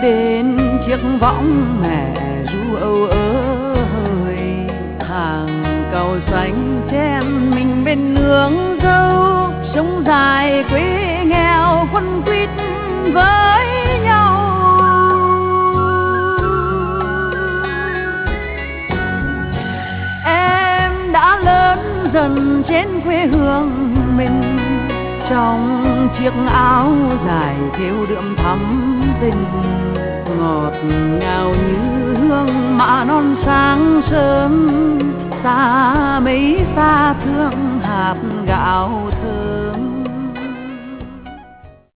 bên chiếc võng mẹ ru âu ơi. Hàng cầu xanh chen mình bên nương dâu, sống dài quê nghèo quấn quýt với nhau. Em đã lớn dần trên quê hương mình, trong chiếc áo dài thêu đượm thắm tình, ngọt ngào như hương mạ non sáng sớm. Xa mấy xa thương hạt gạo